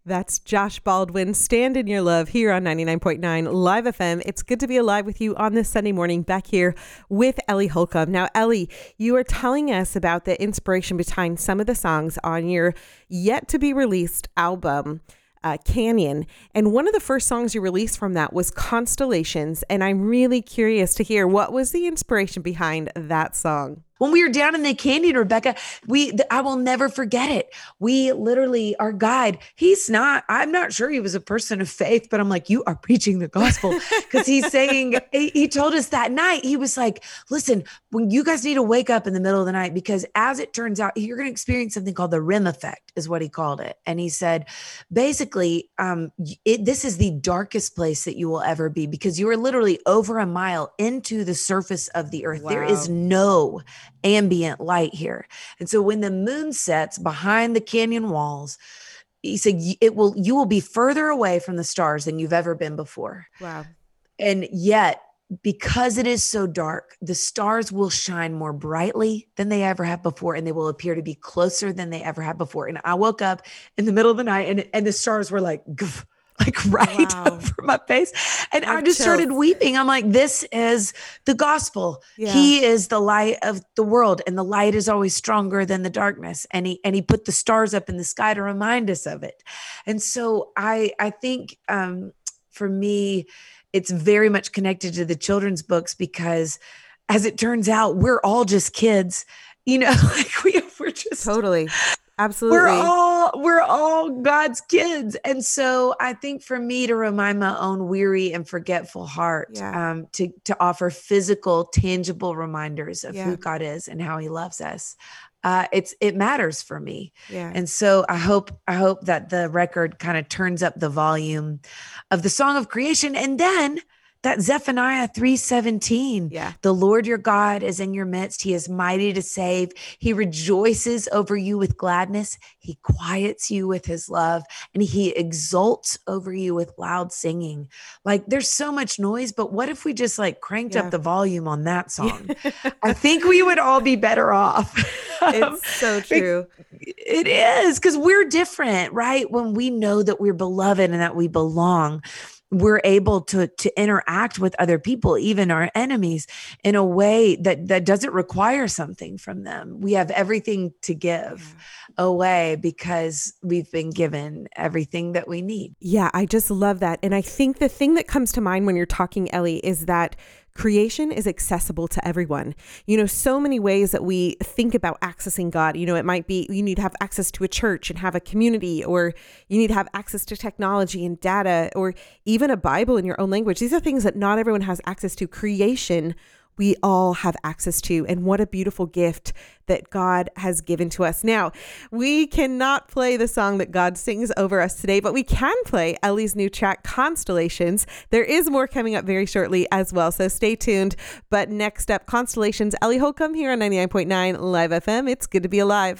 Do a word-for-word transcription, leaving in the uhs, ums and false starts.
That's Josh Baldwin, Stand in Your Love, here on ninety-nine point nine Live F M. It's good to be alive with you on this Sunday morning, back here with Ellie Holcomb. Now, Ellie, you are telling us about the inspiration behind some of the songs on your yet-to-be-released album, uh, Canyon. And one of the first songs you released from that was Constellations. And I'm really curious to hear, what was the inspiration behind that song? When we were down in the canyon, Rebecca, we, I will never forget it. We literally, our guide, he's not, I'm not sure he was a person of faith, but I'm like, you are preaching the gospel. Cause he's saying, he, he told us that night, he was like, listen, when you guys need to wake up in the middle of the night, because as it turns out, you're going to experience something called the REM effect is what he called it. And he said, basically, um, it, this is the darkest place that you will ever be, because you are literally over a mile into the surface of the earth. Wow. There is no ambient light here. And so when the moon sets behind the canyon walls, he said, it will, you will be further away from the stars than you've ever been before. Wow. And yet, because it is so dark, the stars will shine more brightly than they ever have before, and they will appear to be closer than they ever have before. And I woke up in the middle of the night and, and the stars were like, Guf, like right wow. over my face. And I, I just chills. started weeping. I'm like, this is the gospel. Yeah. He is the light of the world, and the light is always stronger than the darkness. And he, and he put the stars up in the sky to remind us of it. And so I, I think, um, for me, it's very much connected to the children's books, because as it turns out, we're all just kids, you know, like we, we're just totally. Absolutely. We're all, we're all God's kids. And so I think for me to remind my own weary and forgetful heart, yeah. um, to, to offer physical, tangible reminders of yeah. who God is and how he loves us. Uh, it's, it matters for me. Yeah. And so I hope, I hope that the record kind of turns up the volume of the song of creation. And then that Zephaniah three seventeen, yeah. the Lord your God is in your midst. He is mighty to save. He rejoices over you with gladness. He quiets you with his love, and he exults over you with loud singing. Like, there's so much noise, but what if we just like cranked yeah. up the volume on that song? I think we would all be better off. It's so true. It, it is, because we're different, right? When we know that we're beloved and that we belong, we're able to, to interact with other people, even our enemies, in a way that, that doesn't require something from them. We have everything to give yeah. away because we've been given everything that we need. Yeah, I just love that. And I think the thing that comes to mind when you're talking, Ellie, is that creation is accessible to everyone. You know, so many ways that we think about accessing God. You know, it might be you need to have access to a church and have a community, or you need to have access to technology and data, or even a Bible in your own language. These are things that not everyone has access to. Creation, we all have access to. And what a beautiful gift that God has given to us. Now, we cannot play the song that God sings over us today, but we can play Ellie's new track, Constellations. There is more coming up very shortly as well, so stay tuned. But next up, Constellations, Ellie Holcomb here on ninety-nine point nine Live F M. It's good to be alive.